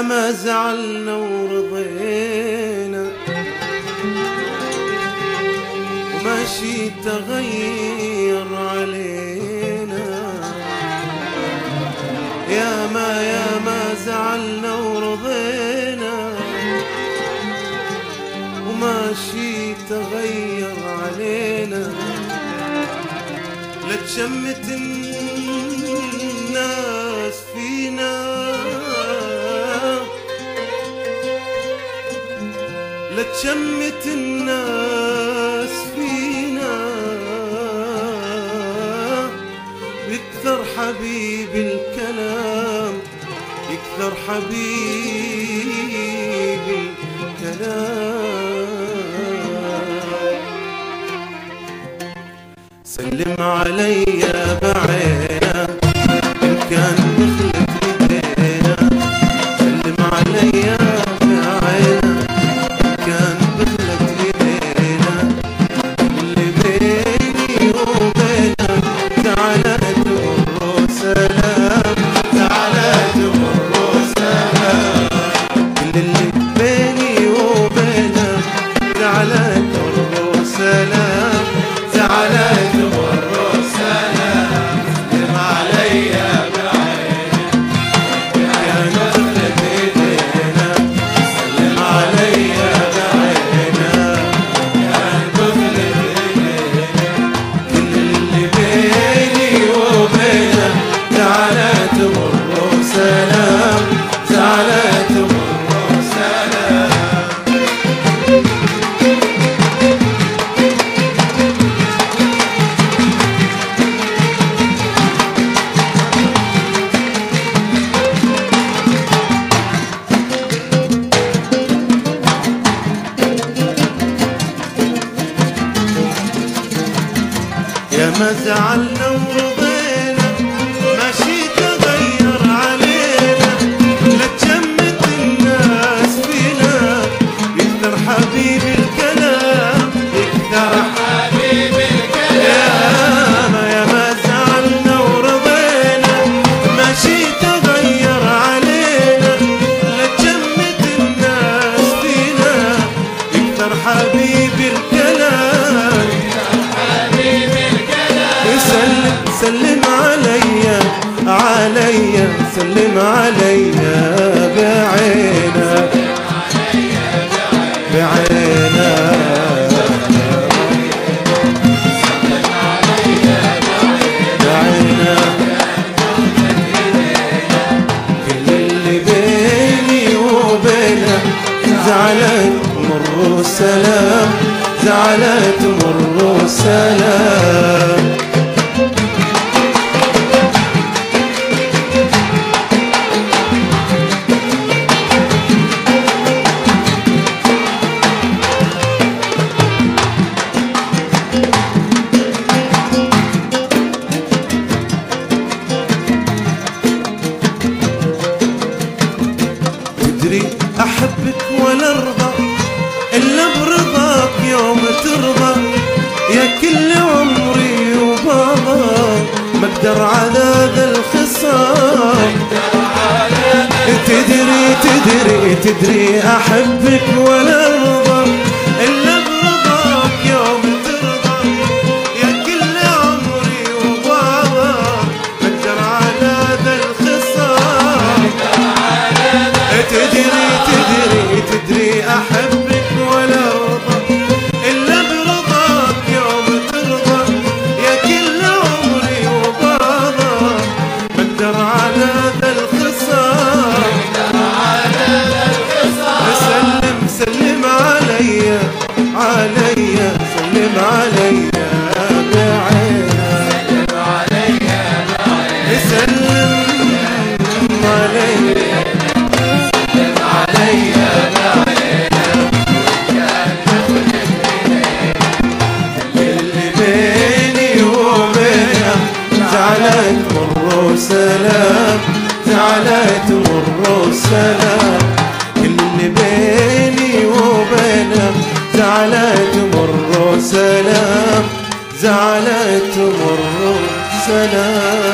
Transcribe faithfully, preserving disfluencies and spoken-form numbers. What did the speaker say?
ما زعلنا ورضينا وماشي تغير علينا، يا ما يا ما زعلنا ورضينا وماشي تغير علينا. لا تشمت الناس فينا، لا تشمت الناس فينا، يكثر حبيبي الكلام، يكثر حبيبي الكلام. سلم عليا بعينا إن كان دخلت إيدينا، سلم عليا بعينا إن كان دخلت إيدينا. اللي بيني وبينك تعالى تمر سلام، تعالى تمر سلام. كل اللي بيني وبينك تعالى تمر سلام، تعالى تمر سلام. سلم عليا بعينك كان دخلت إيدينا، سلم عليا بعينك كان دخلت إيدينا. كل اللي بيني وبينك تعالى تمر سلام، تعالى تمر سلام. يا ما زعلنا ورضينا ماشي تغير علينا. لا تشمت الناس فينا، يكثر حبيبي الكلام، يكثر حبيبي الكلام. يا ما زعلنا ورضينا ماشي تغير علينا. لا تشمت الناس فينا، يكثر حبيبي الكلام. سلم سلم عليا عليا، سلم عليا بعينا بعينا. بعينا كل اللي بيني وبينك زعلت مر سلام، زعلت مر سلام. تدري أحبك ولا أرضى إلا برضاك يوم ترضى. يا كل عمري وبابا ما أقدر على ذا الخصام. تدري تدري تدري أحبك ولا أرضى إلا برضاك يوم ترضى. يا كل عمري وبابا ما أقدر على ذا الخصام. تدري تدري تدري أحبك ولا أرضى إلا برضاك يوم ترضى. يا كل عمري وبابا ما أقدر على ذا الخصام. سلم سلم عليا عليا، سلم عليا بعينا، سلم عليا بعينا. سلم عليا عليا بعينا اللي بيني وبينك تعالى تمر سلام، تعالى تمر سلام. اللي بيني وبينك تعالى تمر سلام، زعلت تمر سلام.